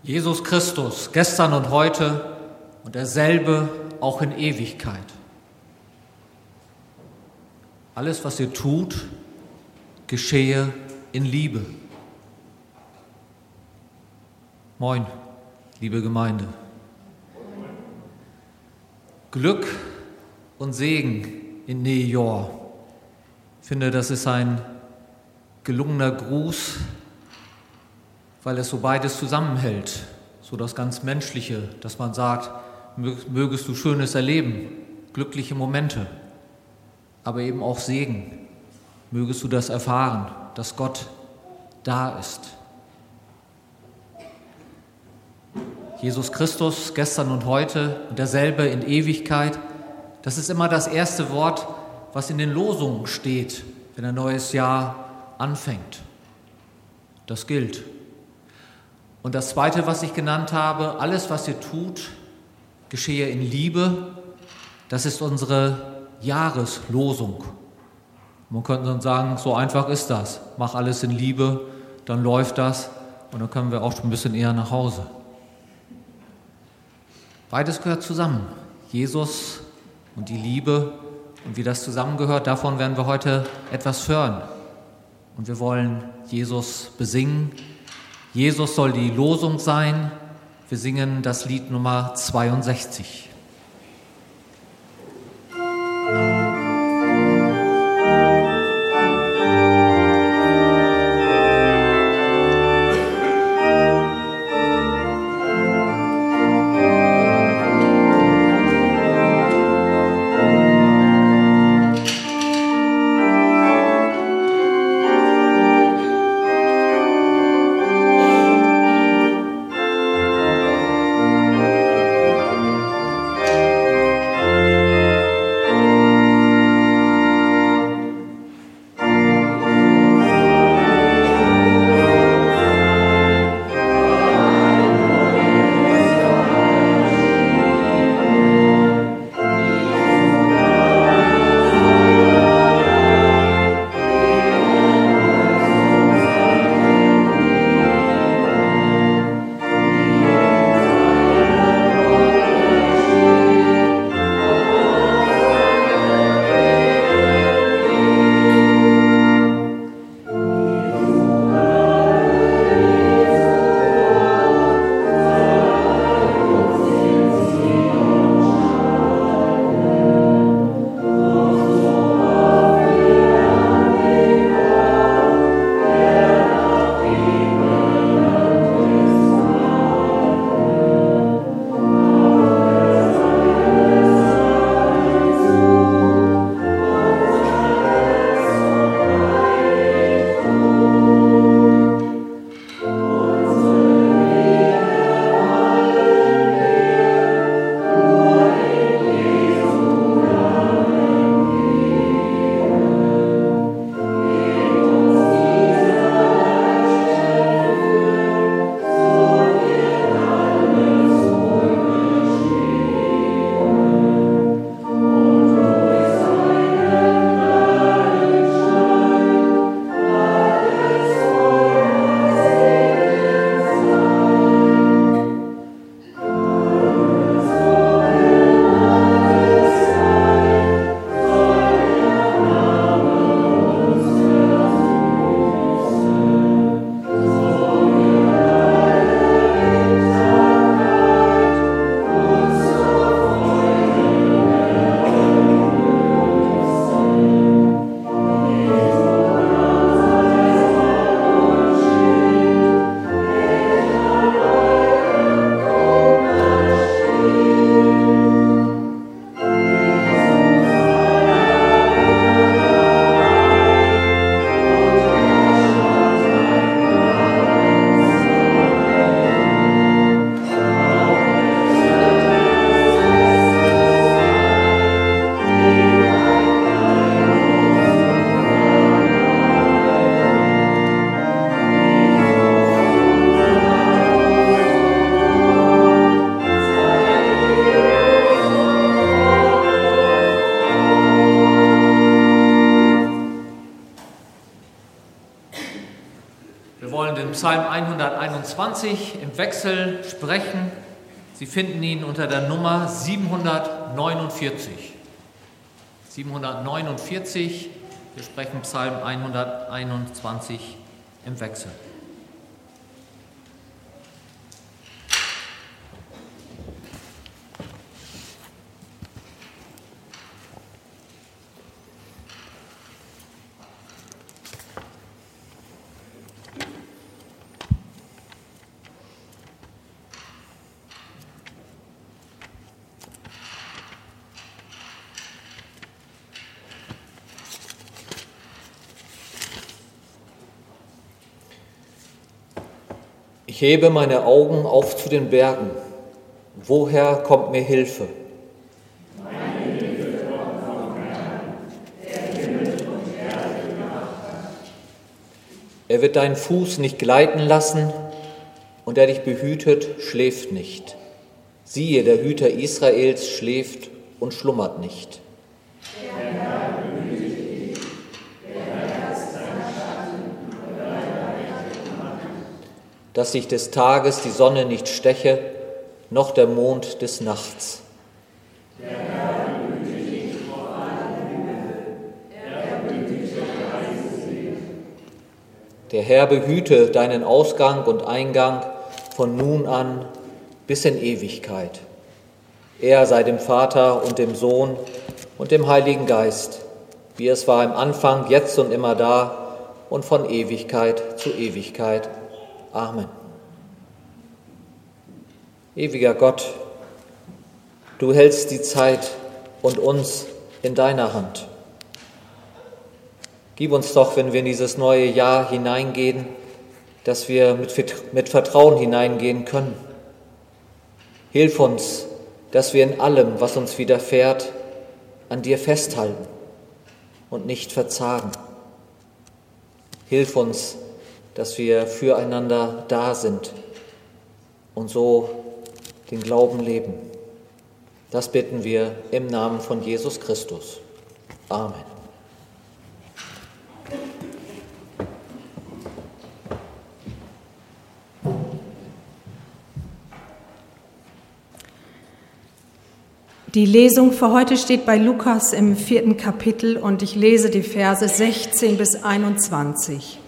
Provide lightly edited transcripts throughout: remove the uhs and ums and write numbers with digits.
Jesus Christus, gestern und heute und derselbe auch in Ewigkeit. Alles, was ihr tut, geschehe in Liebe. Moin, liebe Gemeinde. Glück und Segen in Neujahr. Ich finde, das ist ein gelungener Gruß, weil es so beides zusammenhält. So das ganz Menschliche, dass man sagt, mögest du Schönes erleben, glückliche Momente, aber eben auch Segen. Mögest du das erfahren, dass Gott da ist. Jesus Christus, gestern und heute und derselbe in Ewigkeit, das ist immer das erste Wort, was in den Losungen steht, wenn ein neues Jahr anfängt. Das gilt. Und das Zweite, was ich genannt habe, alles, was ihr tut, geschehe in Liebe, das ist unsere Jahreslosung. Man könnte dann sagen, so einfach ist das. Mach alles in Liebe, dann läuft das und dann können wir auch schon ein bisschen eher nach Hause. Beides gehört zusammen. Jesus und die Liebe und wie das zusammengehört, davon werden wir heute etwas hören. Und wir wollen Jesus besingen. Jesus soll die Losung sein. Wir singen das Lied Nummer 62. wollen den Psalm 121 im Wechsel sprechen. Sie finden ihn unter der Nummer 749. 749, wir sprechen Psalm 121 im Wechsel. Ich hebe meine Augen auf zu den Bergen. Woher kommt mir Hilfe? Meine Hilfe kommt vom Herrn, der Himmel und Erde gemacht hat. Er wird deinen Fuß nicht gleiten lassen, und der dich behütet, schläft nicht. Siehe, der Hüter Israels schläft und schlummert nicht. Der Herr behütet dich, der Herr ist dein Schatten und deine rechte Hand. Dass sich des Tages die Sonne nicht steche, noch der Mond des Nachts. Der Herr behüte dich vor allen Himmel, er behüte dein Seele. Der Herr behüte deinen Ausgang und Eingang von nun an bis in Ewigkeit. Er sei dem Vater und dem Sohn und dem Heiligen Geist, wie es war im Anfang, jetzt und immer da und von Ewigkeit zu Ewigkeit. Amen. Ewiger Gott, du hältst die Zeit und uns in deiner Hand. Gib uns doch, wenn wir in dieses neue Jahr hineingehen, dass wir mit Vertrauen hineingehen können. Hilf uns, dass wir in allem, was uns widerfährt, an dir festhalten und nicht verzagen. Hilf uns, dass wir füreinander da sind und so den Glauben leben. Das bitten wir im Namen von Jesus Christus. Amen. Die Lesung für heute steht bei Lukas im 4. Kapitel und ich lese die Verse 16 bis 21.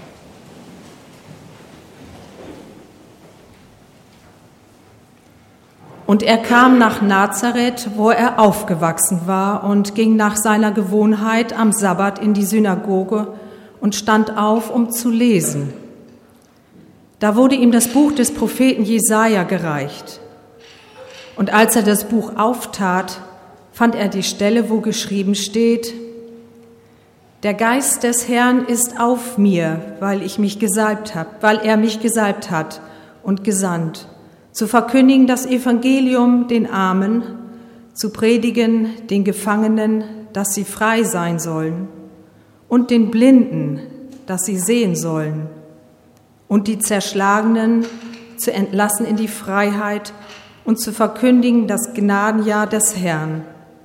Und er kam nach Nazareth, wo er aufgewachsen war, und ging nach seiner Gewohnheit am Sabbat in die Synagoge und stand auf, um zu lesen. Da wurde ihm das Buch des Propheten Jesaja gereicht. Und als er das Buch auftat, fand er die Stelle, wo geschrieben steht: Der Geist des Herrn ist auf mir, weil er mich gesalbt hat und gesandt, zu verkündigen das Evangelium den Armen, zu predigen den Gefangenen, dass sie frei sein sollen, und den Blinden, dass sie sehen sollen, und die Zerschlagenen zu entlassen in die Freiheit und zu verkündigen das Gnadenjahr des Herrn.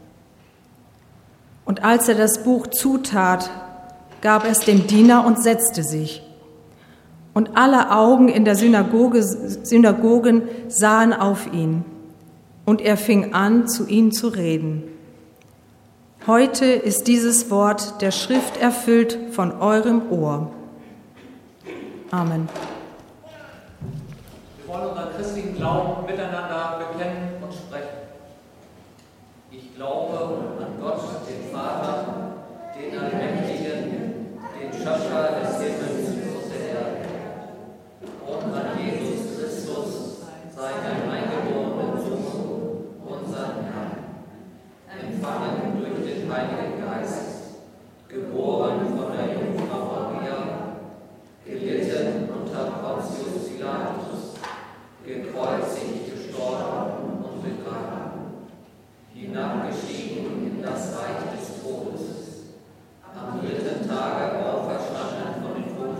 Und als er das Buch zutat, gab er es dem Diener und setzte sich. Und alle Augen in der Synagogen sahen auf ihn. Und er fing an, zu ihnen zu reden. Heute ist dieses Wort der Schrift erfüllt von eurem Ohr. Amen. Wir wollen unseren christlichen Glauben miteinander bekennen und sprechen. Ich glaube an Gott, den Vater, den Allmächtigen, den Schöpfer des Himmels und der Erde, und an Jesus Christus, seinen eingeborenen Sohn, unseren Herrn, empfangen durch den Heiligen Geist, geboren von der Jungfrau Maria, gelitten unter Pontius Pilatus, gekreuzigt, gestorben und begraben, hinabgestiegen in das Reich des Todes, am dritten Tage auferstanden von den Toten,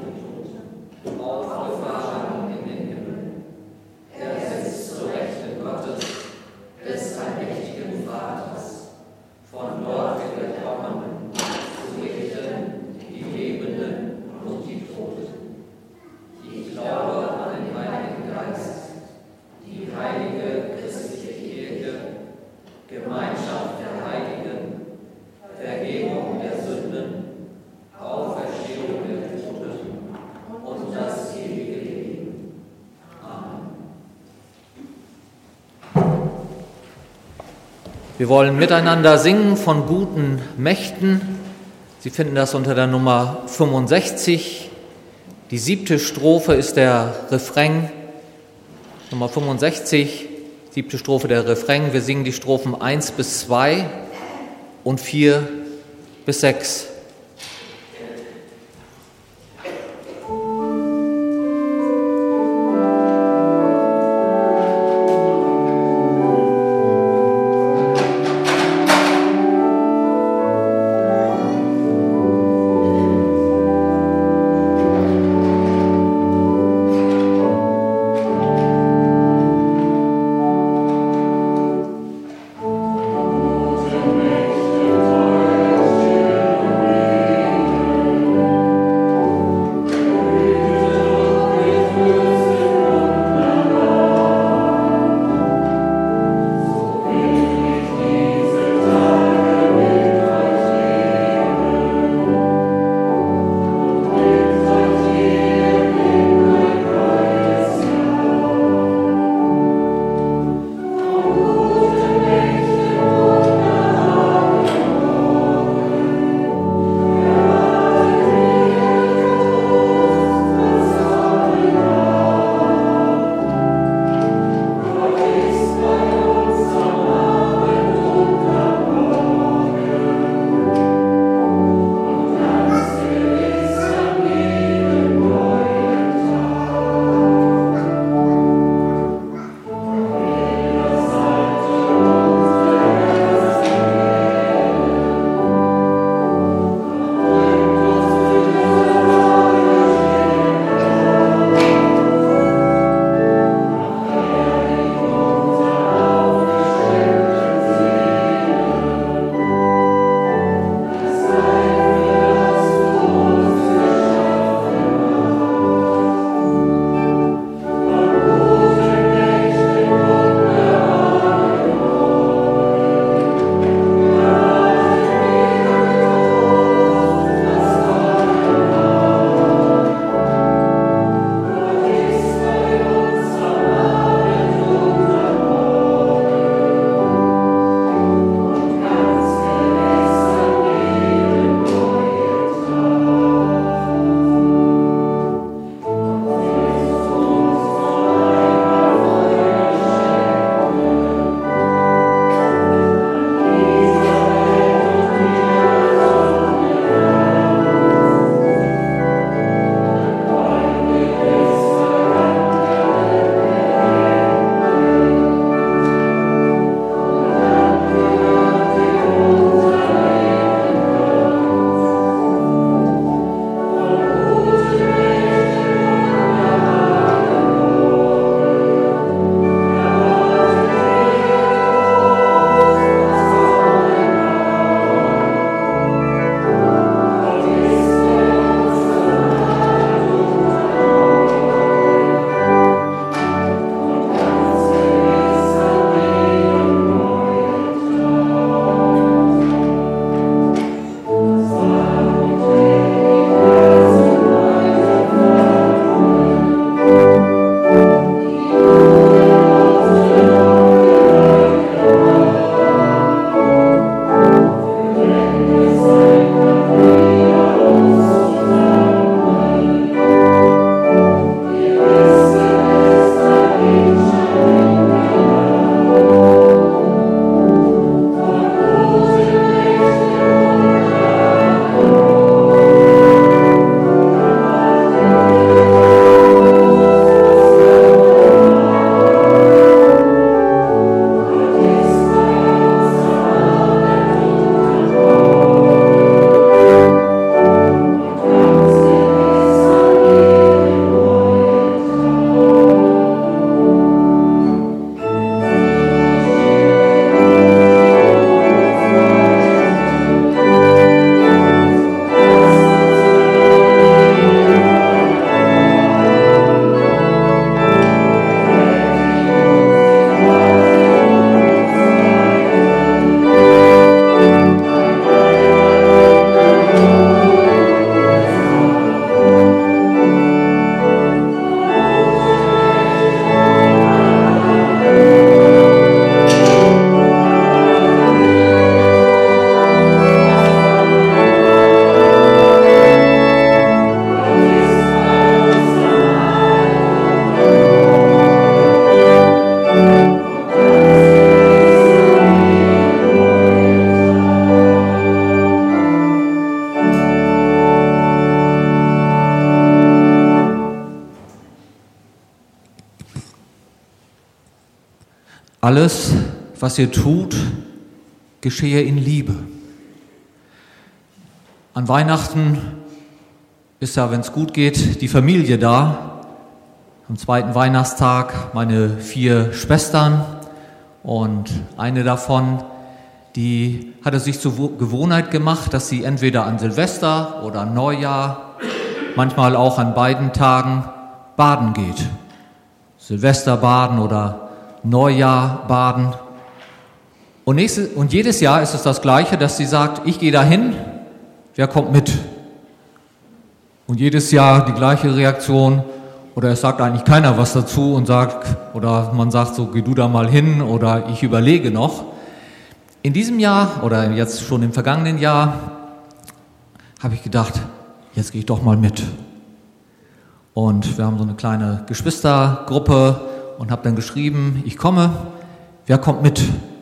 Wir wollen miteinander singen von guten Mächten. Sie finden das unter der Nummer 65. Die 7. Strophe ist der Refrain. Nummer 65, 7. Strophe der Refrain. Wir singen die Strophen 1 bis 2 und 4 bis 6. Mächte, alles, was ihr tut, geschehe in Liebe. An Weihnachten ist ja, wenn es gut geht, die Familie da. Am zweiten Weihnachtstag meine 4 Schwestern und eine davon, die hatte sich zur Gewohnheit gemacht, dass sie entweder an Silvester oder an Neujahr, manchmal auch an beiden Tagen baden geht. Silvester baden oder Neujahr baden. Und jedes Jahr ist es das Gleiche, dass sie sagt, ich gehe dahin, wer kommt mit? Und jedes Jahr die gleiche Reaktion, oder es sagt eigentlich keiner was dazu und sagt, oder man sagt so, geh du da mal hin oder ich überlege noch. In diesem Jahr oder jetzt schon im vergangenen Jahr habe ich gedacht, jetzt gehe ich doch mal mit. Und wir haben so eine kleine Geschwistergruppe und habe dann geschrieben, ich komme, wer kommt mit?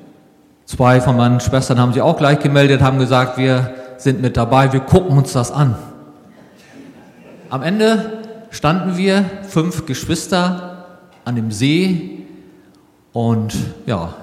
2 von meinen Schwestern haben sich auch gleich gemeldet, haben gesagt, wir sind mit dabei, wir gucken uns das an. Am Ende standen wir 5 Geschwister an dem See und ja,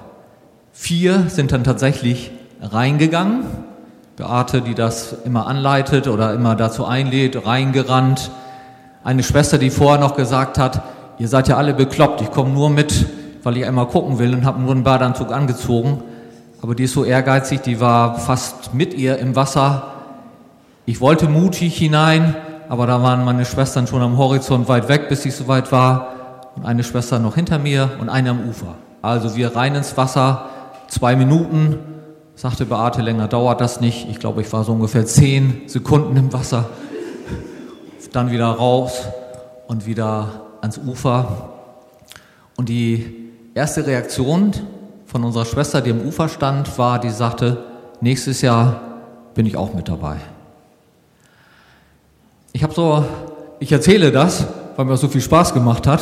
4 sind dann tatsächlich reingegangen. Beate, die das immer anleitet oder immer dazu einlädt, reingerannt. Eine Schwester, die vorher noch gesagt hat, ihr seid ja alle bekloppt, ich komme nur mit, weil ich einmal gucken will und habe nur einen Badeanzug angezogen. Aber die ist so ehrgeizig, die war fast mit ihr im Wasser. Ich wollte mutig hinein, aber da waren meine Schwestern schon am Horizont weit weg, bis ich so weit war. Und eine Schwester noch hinter mir und eine am Ufer. Also wir rein ins Wasser, 2 Minuten, sagte Beate, länger dauert das nicht. Ich glaube, ich war so ungefähr 10 Sekunden im Wasser. Dann wieder raus und wieder ans Ufer. Und die erste Reaktion von unserer Schwester, die am Ufer stand, war, die sagte, nächstes Jahr bin ich auch mit dabei. Ich erzähle das, weil mir das so viel Spaß gemacht hat.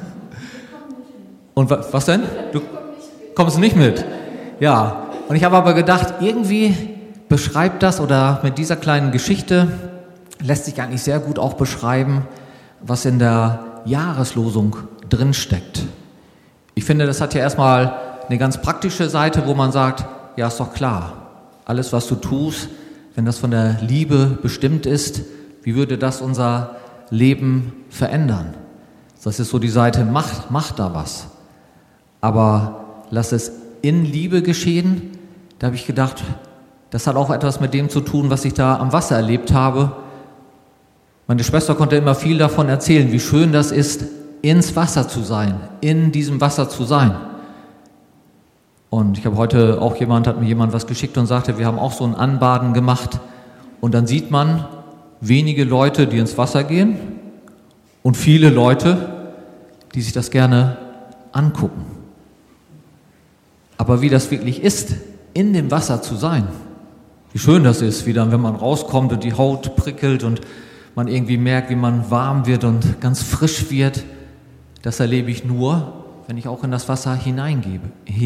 Und was denn? Du kommst nicht mit? Ja, und ich habe aber gedacht, irgendwie beschreibt das oder mit dieser kleinen Geschichte lässt sich eigentlich sehr gut auch beschreiben, was in der Jahreslosung drinsteckt. Ich finde, das hat ja erstmal eine ganz praktische Seite, wo man sagt, ja, ist doch klar, alles, was du tust, wenn das von der Liebe bestimmt ist, wie würde das unser Leben verändern? Das ist so die Seite, macht da was. Aber lass es in Liebe geschehen. Da habe ich gedacht, das hat auch etwas mit dem zu tun, was ich da am Wasser erlebt habe. Meine Schwester konnte immer viel davon erzählen, wie schön das ist, ins Wasser zu sein, in diesem Wasser zu sein. Und ich habe heute auch hat mir jemand was geschickt und sagte, wir haben auch so ein Anbaden gemacht. Und dann sieht man wenige Leute, die ins Wasser gehen und viele Leute, die sich das gerne angucken. Aber wie das wirklich ist, in dem Wasser zu sein, wie schön das ist, wie dann, wenn man rauskommt und die Haut prickelt und man irgendwie merkt, wie man warm wird und ganz frisch wird, das erlebe ich nur, wenn ich auch in das Wasser hineingehe.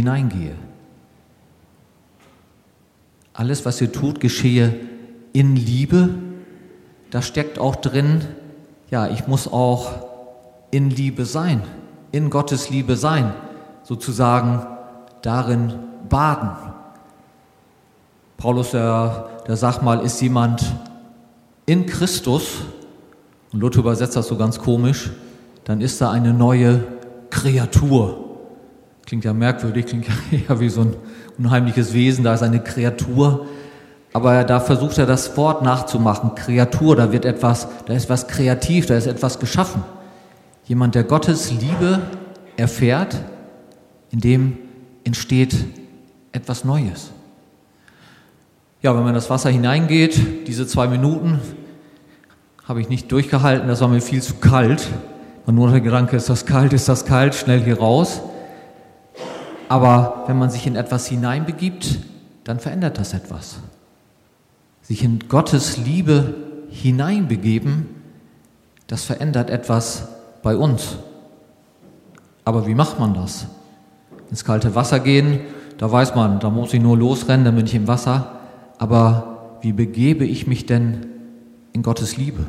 Alles, was ihr tut, geschehe in Liebe. Da steckt auch drin, ja, ich muss auch in Liebe sein, in Gottes Liebe sein, sozusagen darin baden. Paulus, der sagt mal, ist jemand in Christus, und Luther übersetzt das so ganz komisch, dann ist da eine neue Kreatur. Klingt ja merkwürdig, klingt ja eher wie so ein unheimliches Wesen, da ist eine Kreatur. Aber da versucht er das Wort nachzumachen, Kreatur, da ist was kreativ, da ist etwas geschaffen. Jemand, der Gottes Liebe erfährt, in dem entsteht etwas Neues. Ja, wenn man in das Wasser hineingeht, diese 2 Minuten habe ich nicht durchgehalten, das war mir viel zu kalt. Und nur der Gedanke, ist das kalt, schnell hier raus. Aber wenn man sich in etwas hineinbegibt, dann verändert das etwas. Sich in Gottes Liebe hineinbegeben, das verändert etwas bei uns. Aber wie macht man das? Ins kalte Wasser gehen, da weiß man, da muss ich nur losrennen, dann bin ich im Wasser. Aber wie begebe ich mich denn in Gottes Liebe?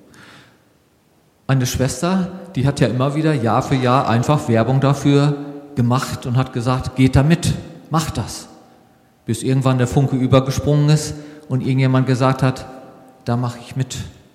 Meine Schwester, die hat ja immer wieder Jahr für Jahr einfach Werbung dafür gemacht und hat gesagt, geht da mit, macht das. Bis irgendwann der Funke übergesprungen ist und irgendjemand gesagt hat, da mache ich mit.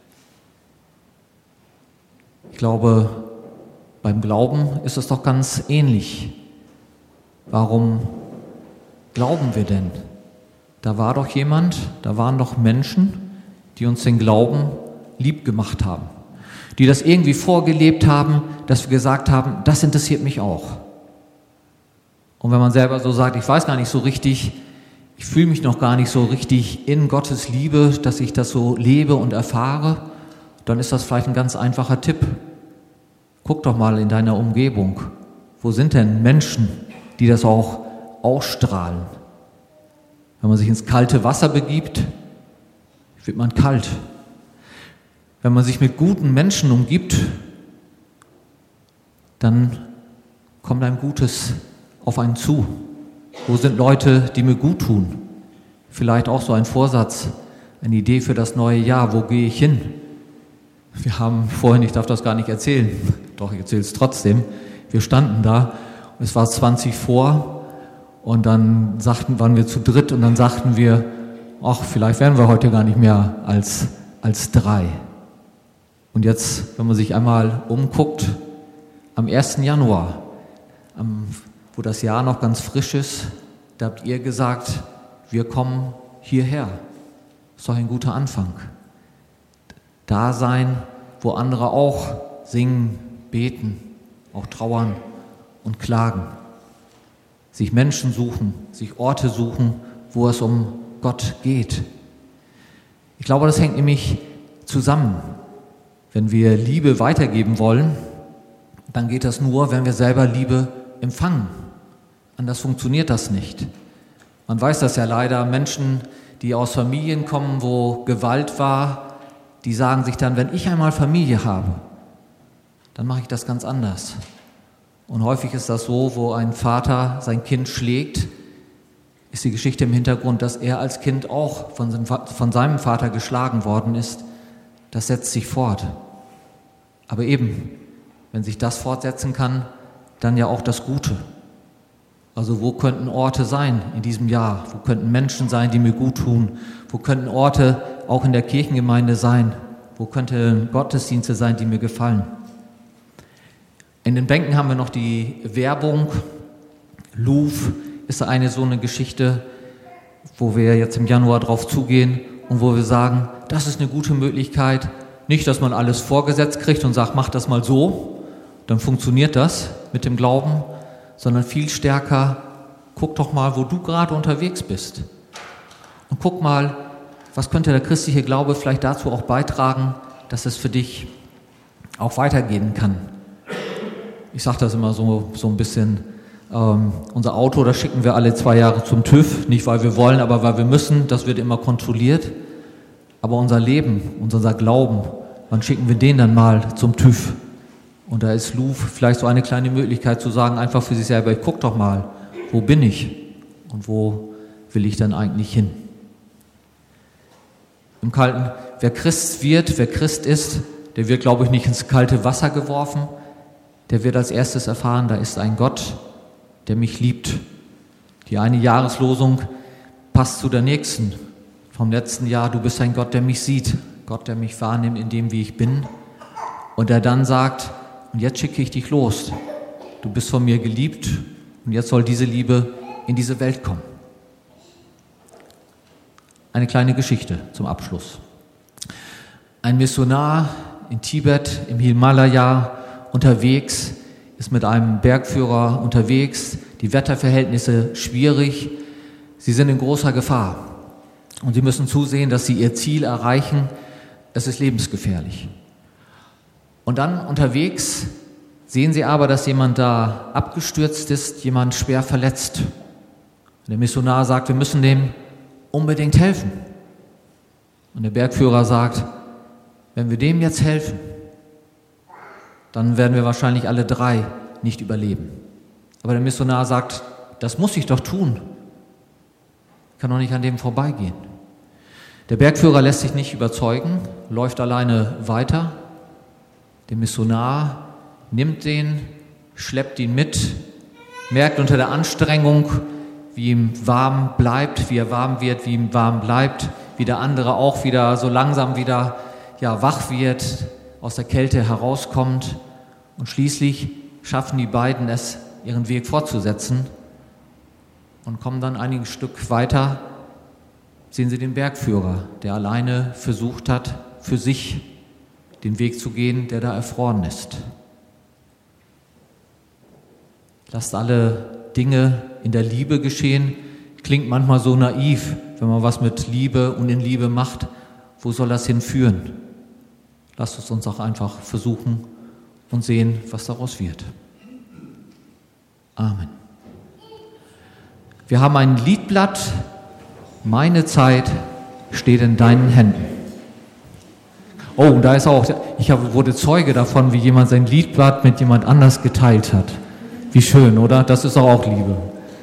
Ich glaube, beim Glauben ist es doch ganz ähnlich. Warum glauben wir denn? Da war doch jemand, da waren doch Menschen, die uns den Glauben lieb gemacht haben, die das irgendwie vorgelebt haben, dass wir gesagt haben, das interessiert mich auch. Und wenn man selber so sagt, ich weiß gar nicht so richtig, ich fühle mich noch gar nicht so richtig in Gottes Liebe, dass ich das so lebe und erfahre, dann ist das vielleicht ein ganz einfacher Tipp. Guck doch mal in deiner Umgebung. Wo sind denn Menschen, die das auch ausstrahlen? Wenn man sich ins kalte Wasser begibt, wird man kalt. Wenn man sich mit guten Menschen umgibt, dann kommt ein Gutes auf einen zu. Wo sind Leute, die mir gut tun? Vielleicht auch so ein Vorsatz, eine Idee für das neue Jahr. Wo gehe ich hin? Wir haben vorhin, ich darf das gar nicht erzählen, doch ich erzähle es trotzdem, wir standen da, es war 20 vor und dann waren wir zu dritt und dann sagten wir, ach, vielleicht werden wir heute gar nicht mehr als 3. Und jetzt, wenn man sich einmal umguckt, am 1. Januar, wo das Jahr noch ganz frisch ist, da habt ihr gesagt, wir kommen hierher. Das ist doch ein guter Anfang. Da sein, wo andere auch singen, beten, auch trauern und klagen. Sich Menschen suchen, sich Orte suchen, wo es um Gott geht. Ich glaube, das hängt nämlich zusammen. Wenn wir Liebe weitergeben wollen, dann geht das nur, wenn wir selber Liebe empfangen. Anders funktioniert das nicht. Man weiß das ja leider, Menschen, die aus Familien kommen, wo Gewalt war, die sagen sich dann, wenn ich einmal Familie habe, dann mache ich das ganz anders. Und häufig ist das so, wo ein Vater sein Kind schlägt, ist die Geschichte im Hintergrund, dass er als Kind auch von seinem Vater geschlagen worden ist. Das setzt sich fort. Aber eben, wenn sich das fortsetzen kann, dann ja auch das Gute. Also wo könnten Orte sein in diesem Jahr? Wo könnten Menschen sein, die mir gut tun? Wo könnten Orte auch in der Kirchengemeinde sein? Wo könnten Gottesdienste sein, die mir gefallen? In den Bänken haben wir noch die Werbung. Louvre ist so eine Geschichte, wo wir jetzt im Januar drauf zugehen und wo wir sagen, das ist eine gute Möglichkeit. Nicht, dass man alles vorgesetzt kriegt und sagt, mach das mal so, dann funktioniert das mit dem Glauben, sondern viel stärker, guck doch mal, wo du gerade unterwegs bist. Und guck mal, was könnte der christliche Glaube vielleicht dazu auch beitragen, dass es für dich auch weitergehen kann. Ich sage das immer so ein bisschen, unser Auto, das schicken wir alle 2 Jahre zum TÜV, nicht weil wir wollen, aber weil wir müssen, das wird immer kontrolliert. Aber unser Leben, unser Glauben, wann schicken wir den dann mal zum TÜV? Und da ist Louvre vielleicht so eine kleine Möglichkeit zu sagen, einfach für sich selber, ich guck doch mal, wo bin ich und wo will ich dann eigentlich hin? Im Kalten, wer Christ wird, wer Christ ist, der wird, glaube ich, nicht ins kalte Wasser geworfen, der wird als erstes erfahren, da ist ein Gott, der mich liebt. Die eine Jahreslosung passt zu der nächsten. Vom letzten Jahr, du bist ein Gott, der mich sieht, Gott, der mich wahrnimmt in dem, wie ich bin. Und der dann sagt, und jetzt schicke ich dich los. Du bist von mir geliebt und jetzt soll diese Liebe in diese Welt kommen. Eine kleine Geschichte zum Abschluss. Ein Missionar in Tibet, im Himalaya unterwegs, ist mit einem Bergführer unterwegs, die Wetterverhältnisse schwierig, sie sind in großer Gefahr und sie müssen zusehen, dass sie ihr Ziel erreichen, es ist lebensgefährlich. Und dann unterwegs sehen sie aber, dass jemand da abgestürzt ist, jemand schwer verletzt. Und der Missionar sagt, wir müssen dem unbedingt helfen. Und der Bergführer sagt, wenn wir dem jetzt helfen, dann werden wir wahrscheinlich alle 3 nicht überleben. Aber der Missionar sagt, das muss ich doch tun. Ich kann doch nicht an dem vorbeigehen. Der Bergführer lässt sich nicht überzeugen, läuft alleine weiter. Der Missionar nimmt den, schleppt ihn mit merkt unter der Anstrengung, wie ihm warm bleibt, wie er warm wird, wie ihm warm bleibt, wie der andere auch wieder so langsam wieder wach wird, aus der Kälte herauskommt. Und schließlich schaffen die beiden es, ihren Weg fortzusetzen und kommen dann ein Stück weiter, sehen sie den Bergführer, der alleine versucht hat, für sich den Weg zu gehen, der da erfroren ist. Lasst alle Dinge in der Liebe geschehen. Klingt manchmal so naiv, wenn man was mit Liebe und in Liebe macht. Wo soll das hinführen? Lasst es uns auch einfach versuchen und sehen, was daraus wird. Amen. Wir haben ein Liedblatt. Meine Zeit steht in deinen Händen. Oh, und da ist auch, wurde Zeuge davon, wie jemand sein Liedblatt mit jemand anders geteilt hat. Wie schön, oder? Das ist auch Liebe.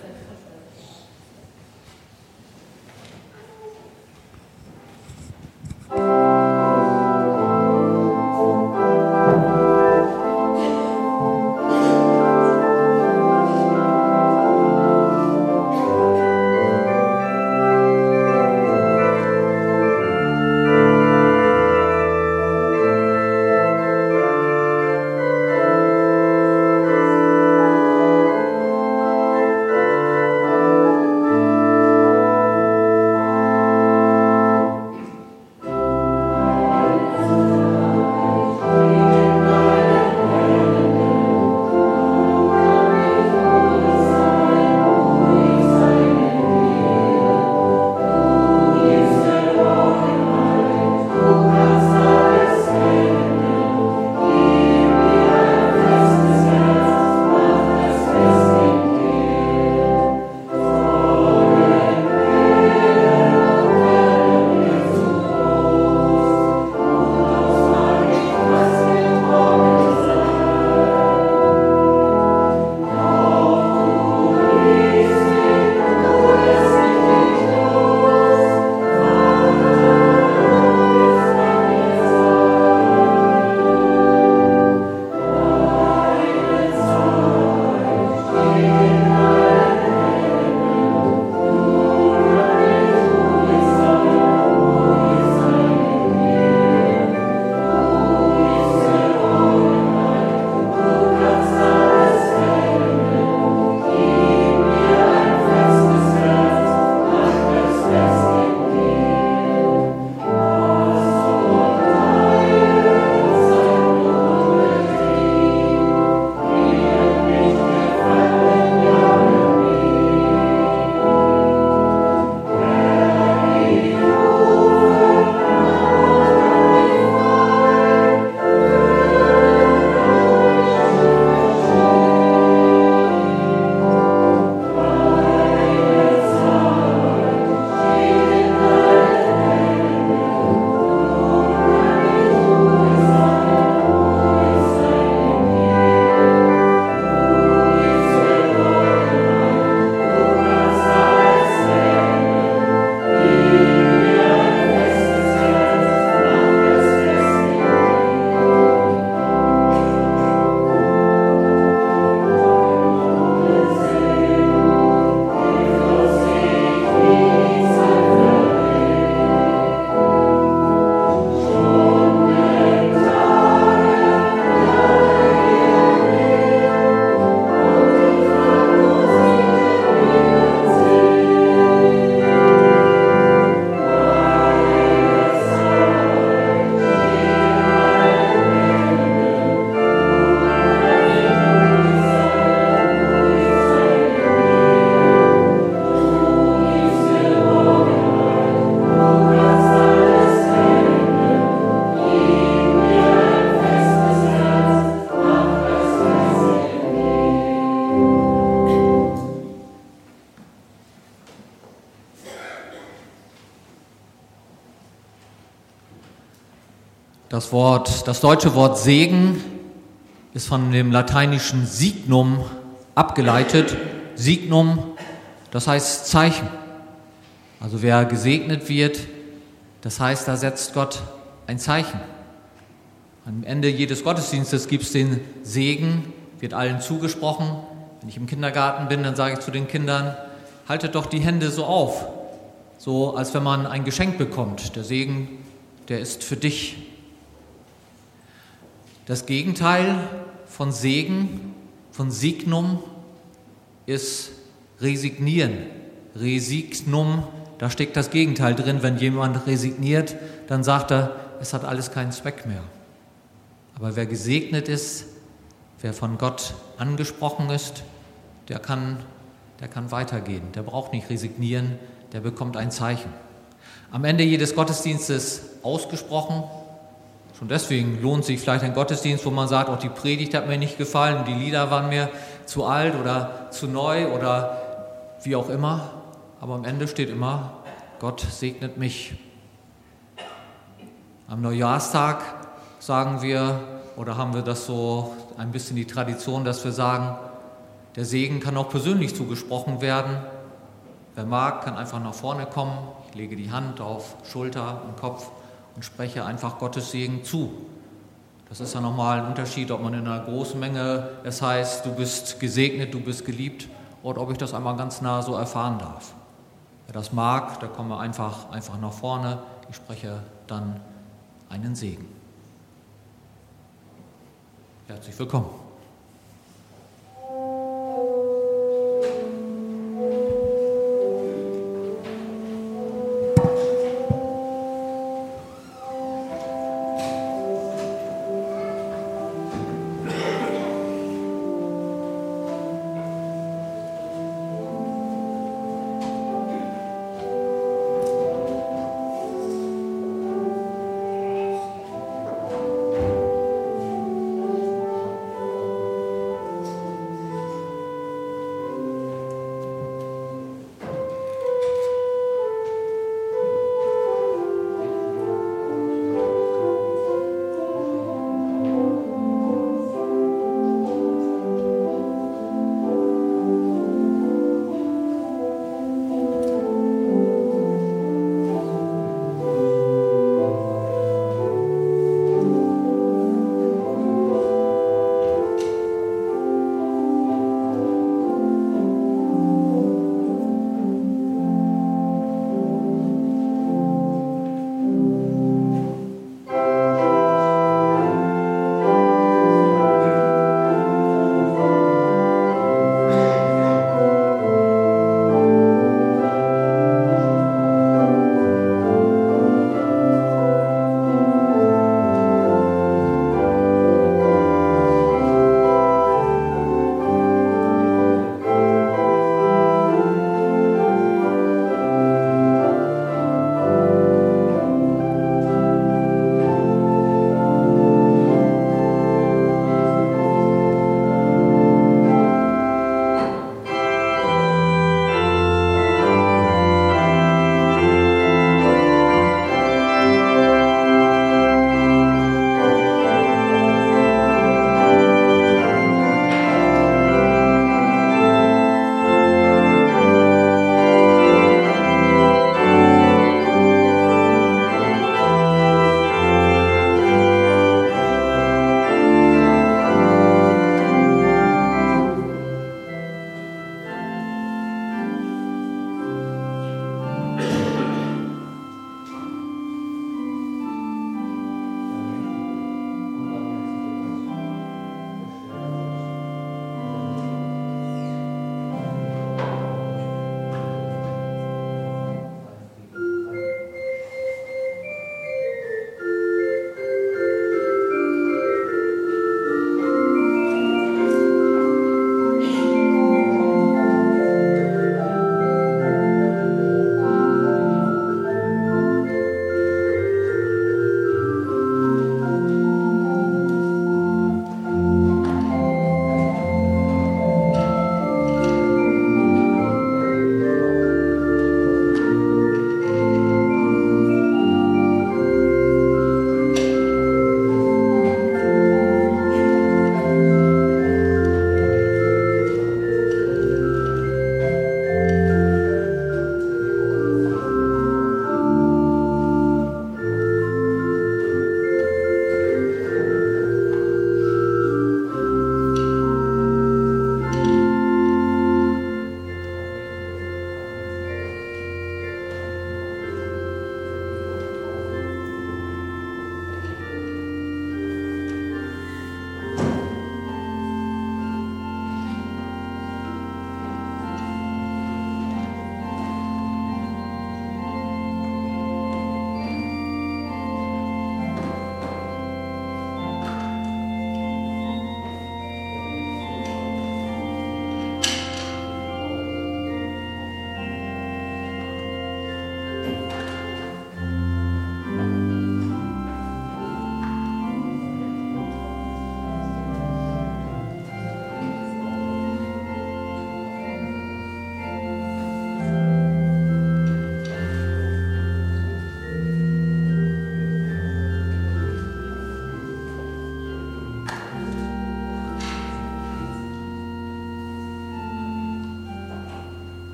Das deutsche Wort Segen ist von dem lateinischen Signum abgeleitet. Signum, das heißt Zeichen. Also wer gesegnet wird, das heißt, da setzt Gott ein Zeichen. Am Ende jedes Gottesdienstes gibt es den Segen, wird allen zugesprochen. Wenn ich im Kindergarten bin, dann sage ich zu den Kindern, haltet doch die Hände so auf, so als wenn man ein Geschenk bekommt. Der Segen, der ist für dich. Das Gegenteil von Segen, von Signum, ist resignieren. Resignum, da steckt das Gegenteil drin. Wenn jemand resigniert, dann sagt er, es hat alles keinen Zweck mehr. Aber wer gesegnet ist, wer von Gott angesprochen ist, der kann weitergehen. Der braucht nicht resignieren, der bekommt ein Zeichen. Am Ende jedes Gottesdienstes ausgesprochen. Schon deswegen lohnt sich vielleicht ein Gottesdienst, wo man sagt, auch die Predigt hat mir nicht gefallen, die Lieder waren mir zu alt oder zu neu oder wie auch immer. Aber am Ende steht immer, Gott segnet mich. Am Neujahrstag sagen wir, oder haben wir das so ein bisschen die Tradition, dass wir sagen, der Segen kann auch persönlich zugesprochen werden. Wer mag, kann einfach nach vorne kommen. Ich lege die Hand auf Schulter und Kopf und spreche einfach Gottes Segen zu. Das ist ja nochmal ein Unterschied, ob man in einer großen Menge es heißt, du bist gesegnet, du bist geliebt, oder ob ich das einmal ganz nah so erfahren darf. Wer das mag, der komme einfach nach vorne. Ich spreche dann einen Segen. Herzlich willkommen.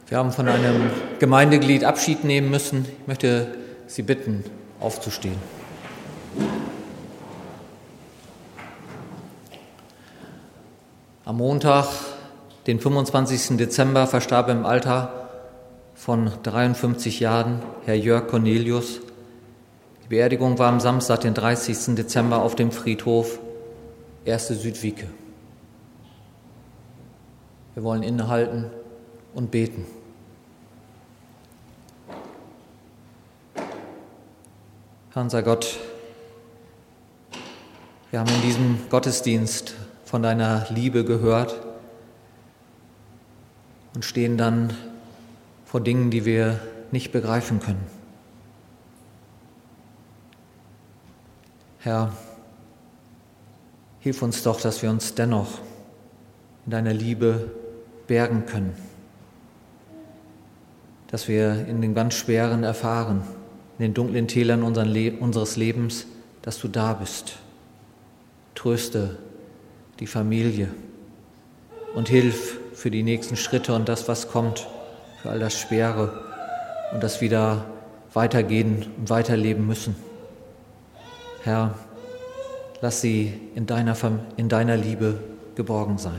Wir haben von einem Gemeindeglied Abschied nehmen müssen. Ich möchte Sie bitten, aufzustehen. Am Montag, den 25. Dezember, verstarb im Alter von 53 Jahren Herr Jörg Cornelius. Die Beerdigung war am Samstag, den 30. Dezember, auf dem Friedhof 1. Südwieke. Wir wollen innehalten und beten. Herr unser Gott, wir haben in diesem Gottesdienst von deiner Liebe gehört und stehen dann vor Dingen, die wir nicht begreifen können. Herr, hilf uns doch, dass wir uns dennoch in deiner Liebe bergen können, dass wir in den ganz schweren erfahren, in den dunklen Tälern unseres Lebens, dass du da bist. Tröste die Familie und hilf für die nächsten Schritte und das, was kommt, für all das Schwere und das wieder weitergehen und weiterleben müssen. Herr, lass sie in deiner Liebe geborgen sein.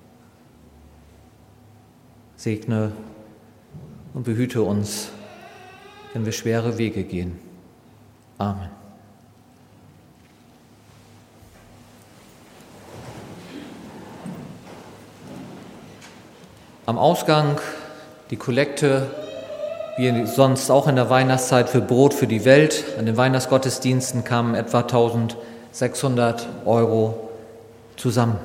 Segne und behüte uns, wenn wir schwere Wege gehen. Amen. Am Ausgang die Kollekte, wie sonst auch in der Weihnachtszeit, für Brot für die Welt. An den Weihnachtsgottesdiensten kamen etwa 1.600 € zusammen.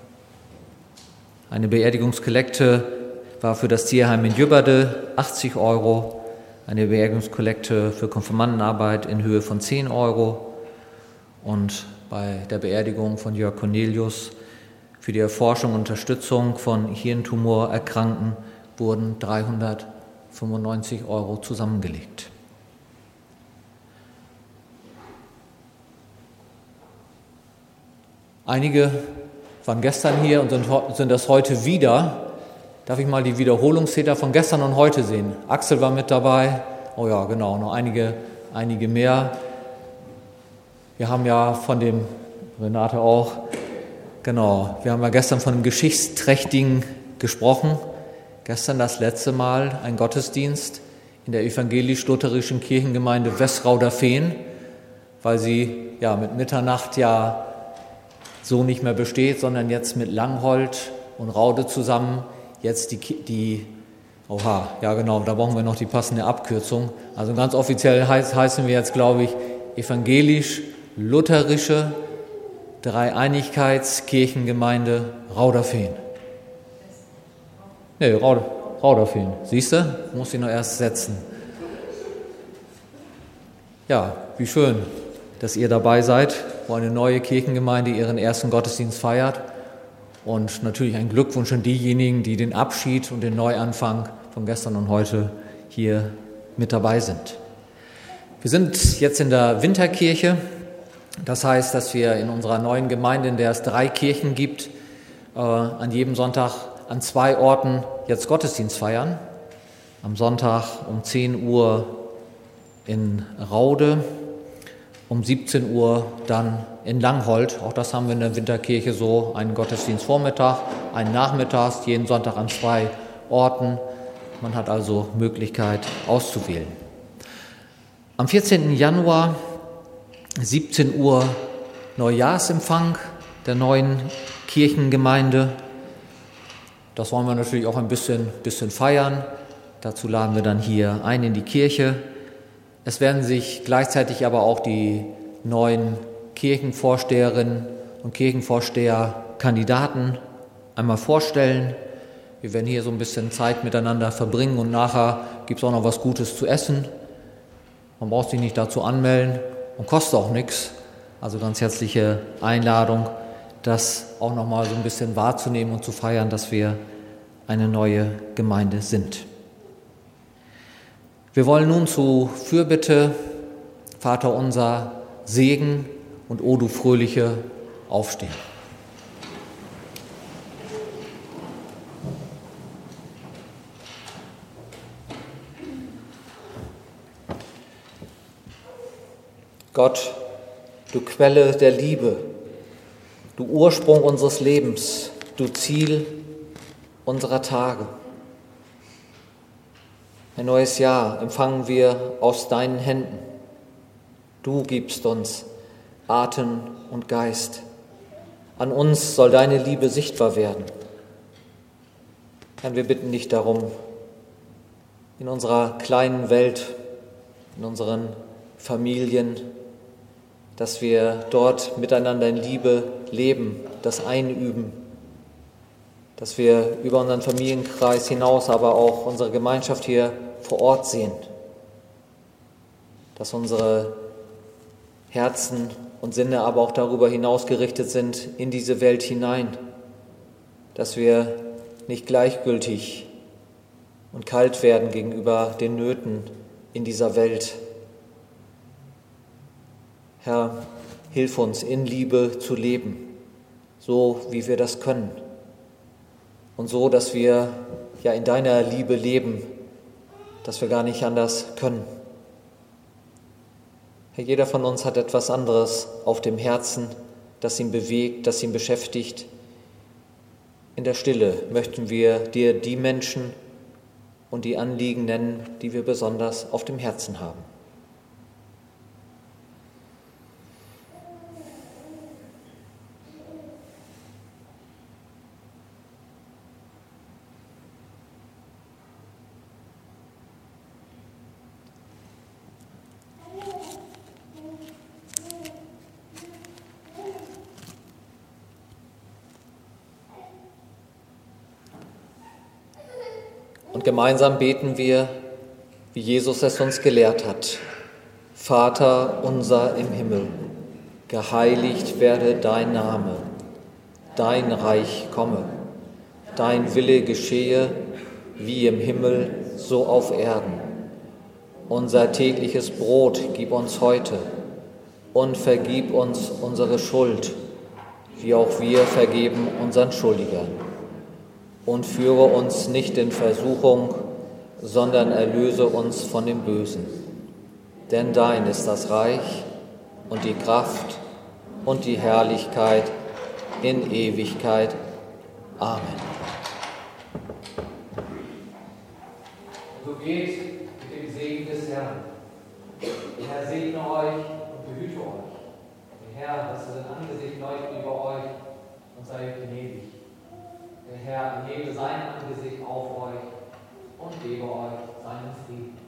Eine Beerdigungskollekte war für das Tierheim in Jöbberde 80 €, eine Beerdigungskollekte für Konfirmandenarbeit in Höhe von 10 € und bei der Beerdigung von Jörg Cornelius für die Erforschung und Unterstützung von Hirntumorerkrankten wurden 395 € zusammengelegt. Einige waren gestern hier und sind das heute wieder. Darf ich mal die Wiederholungstäter von gestern und heute sehen? Axel war mit dabei. Oh ja, genau, noch einige mehr. Wir haben ja von dem, Renate auch, genau, wir haben ja gestern von dem Geschichtsträchtigen gesprochen. Gestern das letzte Mal ein Gottesdienst in der evangelisch-lutherischen Kirchengemeinde Westrauder-Fehn, weil sie ja mit Mitternacht ja so nicht mehr besteht, sondern jetzt mit Langhold und Raude zusammen jetzt oha, ja genau, da brauchen wir noch die passende Abkürzung. Also ganz offiziell heißen wir jetzt, glaube ich, evangelisch-lutherische Dreieinigkeitskirchengemeinde Rauderfehn. Nee, Rauderfehn. Siehst du? Muss ich noch erst setzen. Ja, wie schön, dass ihr dabei seid, wo eine neue Kirchengemeinde ihren ersten Gottesdienst feiert. Und natürlich ein Glückwunsch an diejenigen, die den Abschied und den Neuanfang von gestern und heute hier mit dabei sind. Wir sind jetzt in der Winterkirche. Das heißt, dass wir in unserer neuen Gemeinde, in der es 3 Kirchen gibt, an jedem Sonntag an 2 Orten jetzt Gottesdienst feiern. Am Sonntag um 10 Uhr in Raude, um 17 Uhr dann in Langhold. Auch das haben wir in der Winterkirche so, einen Gottesdienstvormittag, einen Nachmittags, jeden Sonntag an 2 Orten. Man hat also Möglichkeit auszuwählen. Am 14. Januar 17 Uhr Neujahrsempfang der neuen Kirchengemeinde. Das wollen wir natürlich auch ein bisschen feiern. Dazu laden wir dann hier ein in die Kirche. Es werden sich gleichzeitig aber auch die neuen Kirchenvorsteherinnen und Kirchenvorsteher Kandidaten einmal vorstellen. Wir werden hier so ein bisschen Zeit miteinander verbringen und nachher gibt es auch noch was Gutes zu essen. Man braucht sich nicht dazu anmelden und kostet auch nichts. Also ganz herzliche Einladung, das auch noch mal so ein bisschen wahrzunehmen und zu feiern, dass wir eine neue Gemeinde sind. Wir wollen nun zu Fürbitte, Vater unser, Segen und O du Fröhliche aufstehen. Gott, du Quelle der Liebe, du Ursprung unseres Lebens, du Ziel unserer Tage. Ein neues Jahr empfangen wir aus deinen Händen. Du gibst uns Atem und Geist. An uns soll deine Liebe sichtbar werden. Herr, wir bitten dich darum, in unserer kleinen Welt, in unseren Familien, dass wir dort miteinander in Liebe leben, das einüben, dass wir über unseren Familienkreis hinaus aber auch unsere Gemeinschaft hier vor Ort sehen, dass unsere Herzen und Sinne aber auch darüber hinaus gerichtet sind in diese Welt hinein, dass wir nicht gleichgültig und kalt werden gegenüber den Nöten in dieser Welt. Herr, hilf uns, in Liebe zu leben, so wie wir das können und so, dass wir ja in deiner Liebe leben, dass wir gar nicht anders können. Herr, jeder von uns hat etwas anderes auf dem Herzen, das ihn bewegt, das ihn beschäftigt. In der Stille möchten wir dir die Menschen und die Anliegen nennen, die wir besonders auf dem Herzen haben. Und gemeinsam beten wir, wie Jesus es uns gelehrt hat. Vater unser im Himmel, geheiligt werde dein Name, dein Reich komme, dein Wille geschehe, wie im Himmel, so auf Erden. Unser tägliches Brot gib uns heute und vergib uns unsere Schuld, wie auch wir vergeben unseren Schuldigern. Und führe uns nicht in Versuchung, sondern erlöse uns von dem Bösen. Denn dein ist das Reich und die Kraft und die Herrlichkeit in Ewigkeit. Amen. So geht mit dem Segen des Herrn. Der Herr segne euch und behüte euch. Der Herr lasse sein Angesicht leuchten über euch und sei euch gnädig. Der Herr erhebe sein Angesicht auf euch und gebe euch seinen Frieden.